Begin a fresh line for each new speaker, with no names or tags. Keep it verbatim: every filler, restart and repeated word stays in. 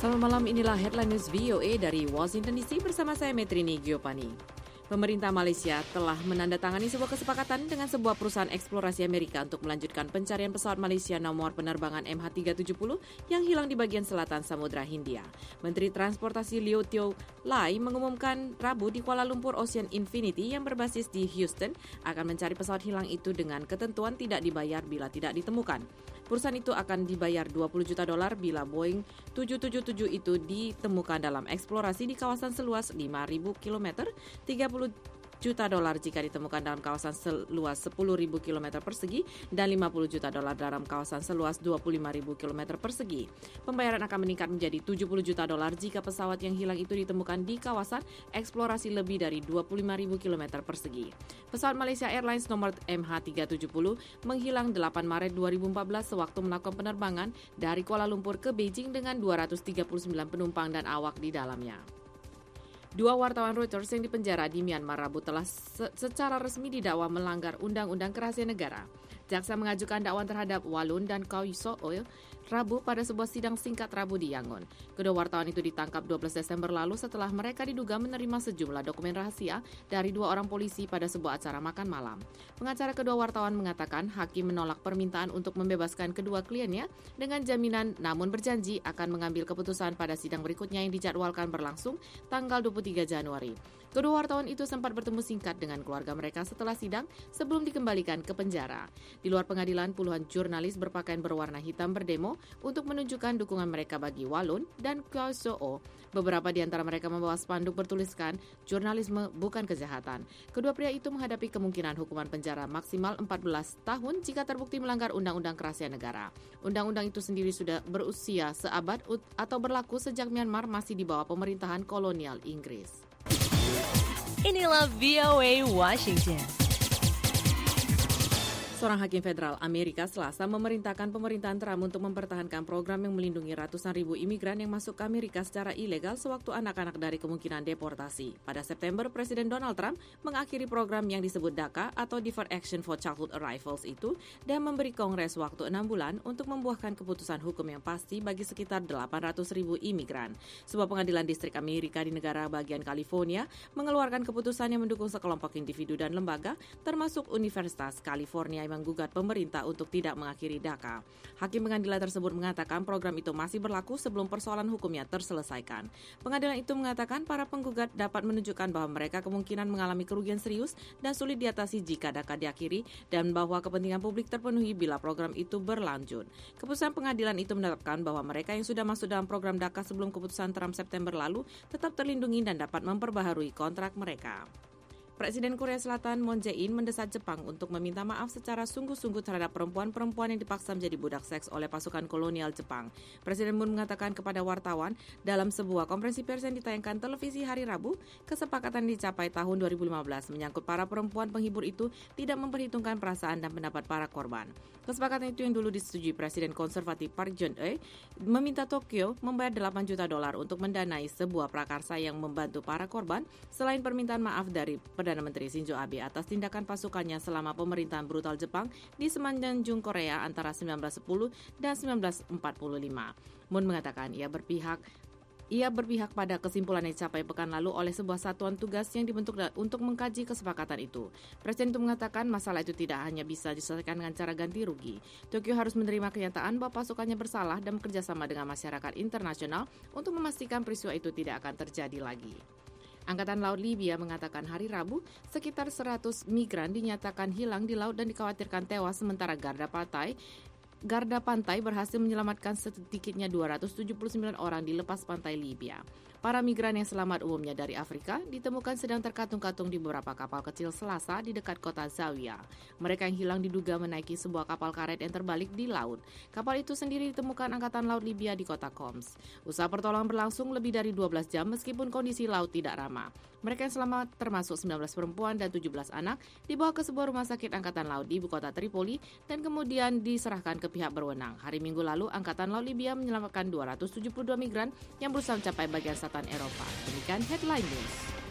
Selamat malam, inilah Headline News V O A dari Washington D C bersama saya Metrini Giopani. Pemerintah Malaysia telah menandatangani sebuah kesepakatan dengan sebuah perusahaan eksplorasi Amerika untuk melanjutkan pencarian pesawat Malaysia nomor penerbangan M H tiga tujuh nol yang hilang di bagian selatan Samudra Hindia. Menteri Transportasi Leo Teo Lai mengumumkan Rabu di Kuala Lumpur Ocean Infinity yang berbasis di Houston akan mencari pesawat hilang itu dengan ketentuan tidak dibayar bila tidak ditemukan. Perusahaan itu akan dibayar dua puluh juta dolar bila Boeing tujuh tujuh tujuh itu ditemukan dalam eksplorasi di kawasan seluas lima ribu kilometer, tiga puluh juta dolar jika ditemukan dalam kawasan seluas sepuluh ribu kilometer persegi dan lima puluh juta dolar dalam kawasan seluas dua puluh lima ribu kilometer persegi. Pembayaran akan meningkat menjadi tujuh puluh juta dolar jika pesawat yang hilang itu ditemukan di kawasan eksplorasi lebih dari dua puluh lima ribu kilometer persegi. Pesawat Malaysia Airlines nomor M H tiga tujuh nol menghilang delapan Maret dua ribu empat belas sewaktu melakukan penerbangan dari Kuala Lumpur ke Beijing dengan dua ratus tiga puluh sembilan penumpang dan awak di dalamnya. Dua wartawan Reuters yang dipenjara di Myanmar Rabu telah se- secara resmi didakwa melanggar Undang-Undang Kerahasiaan Negara. Jaksa mengajukan dakwaan terhadap Walun dan Khaw Soe Rabu pada sebuah sidang singkat Rabu di Yangon. Kedua wartawan itu ditangkap dua belas Desember lalu setelah mereka diduga menerima sejumlah dokumen rahasia dari dua orang polisi pada sebuah acara makan malam. Pengacara kedua wartawan mengatakan hakim menolak permintaan untuk membebaskan kedua kliennya dengan jaminan namun berjanji akan mengambil keputusan pada sidang berikutnya yang dijadwalkan berlangsung tanggal dua puluh tiga Januari. Kedua wartawan itu sempat bertemu singkat dengan keluarga mereka setelah sidang sebelum dikembalikan ke penjara. Di luar pengadilan, puluhan jurnalis berpakaian berwarna hitam berdemo untuk menunjukkan dukungan mereka bagi Walun dan Khaw Soe. Beberapa di antara mereka membawa spanduk bertuliskan, "Jurnalisme bukan kejahatan." Kedua pria itu menghadapi kemungkinan hukuman penjara maksimal empat belas tahun jika terbukti melanggar Undang-Undang Kerahasiaan Negara. Undang-undang itu sendiri sudah berusia seabad atau berlaku sejak Myanmar masih di bawah pemerintahan kolonial Inggris.
Inilah V O A Washington.
Seorang hakim federal Amerika Selasa memerintahkan pemerintahan Trump untuk mempertahankan program yang melindungi ratusan ribu imigran yang masuk ke Amerika secara ilegal sewaktu anak-anak dari kemungkinan deportasi. Pada September, Presiden Donald Trump mengakhiri program yang disebut DACA atau Deferred Action for Childhood Arrivals itu dan memberi Kongres waktu enam bulan untuk membuahkan keputusan hukum yang pasti bagi sekitar delapan ratus ribu imigran. Sebuah pengadilan distrik Amerika di negara bagian California mengeluarkan keputusan yang mendukung sekelompok individu dan lembaga, termasuk Universitas California menggugat pemerintah untuk tidak mengakhiri DACA. Hakim pengadilan tersebut mengatakan program itu masih berlaku sebelum persoalan hukumnya terselesaikan. Pengadilan itu mengatakan para penggugat dapat menunjukkan bahwa mereka kemungkinan mengalami kerugian serius dan sulit diatasi jika DACA diakhiri dan bahwa kepentingan publik terpenuhi bila program itu berlanjut. Keputusan pengadilan itu menetapkan bahwa mereka yang sudah masuk dalam program DACA sebelum keputusan Trump September lalu tetap terlindungi dan dapat memperbaharui kontrak mereka. Presiden Korea Selatan Moon Jae-in mendesak Jepang untuk meminta maaf secara sungguh-sungguh terhadap perempuan-perempuan yang dipaksa menjadi budak seks oleh pasukan kolonial Jepang. Presiden Moon mengatakan kepada wartawan dalam sebuah konferensi pers yang ditayangkan televisi hari Rabu, kesepakatan dicapai tahun dua ribu lima belas menyangkut para perempuan penghibur itu tidak memperhitungkan perasaan dan pendapat para korban. Kesepakatan itu yang dulu disetujui Presiden konservatif Park Geun-hye meminta Tokyo membayar delapan juta dolar untuk mendanai sebuah prakarsa yang membantu para korban selain permintaan maaf dari Perdana Menteri Shinzo Abe atas tindakan pasukannya selama pemerintahan brutal Jepang di Semenanjung Korea antara seribu sembilan ratus sepuluh dan seribu sembilan ratus empat puluh lima. Moon mengatakan ia berpihak Ia berpihak pada kesimpulan yang dicapai pekan lalu oleh sebuah satuan tugas yang dibentuk untuk mengkaji kesepakatan itu. Presiden itu mengatakan masalah itu tidak hanya bisa diselesaikan dengan cara ganti rugi. Tokyo harus menerima kenyataan bahwa pasukannya bersalah dan bekerjasama dengan masyarakat internasional untuk memastikan peristiwa itu tidak akan terjadi lagi. Angkatan Laut Libya mengatakan hari Rabu sekitar seratus migran dinyatakan hilang di laut dan dikhawatirkan tewas sementara garda pantai Garda pantai berhasil menyelamatkan sedikitnya dua ratus tujuh puluh sembilan orang di lepas pantai Libya. Para migran yang selamat umumnya dari Afrika ditemukan sedang terkatung-katung di beberapa kapal kecil Selasa di dekat kota Zawiya. Mereka yang hilang diduga menaiki sebuah kapal karet yang terbalik di laut. Kapal itu sendiri ditemukan Angkatan Laut Libya di kota Homs. Usaha pertolongan berlangsung lebih dari dua belas jam meskipun kondisi laut tidak ramah. Mereka yang selamat termasuk sembilan belas perempuan dan tujuh belas anak dibawa ke sebuah rumah sakit Angkatan Laut di ibu kota Tripoli dan kemudian diserahkan ke pihak berwenang. Hari Minggu lalu, Angkatan Laut Libya menyelamatkan dua ratus tujuh puluh dua migran yang berusaha mencapai bagian selatan Eropa. Demikian Headline News.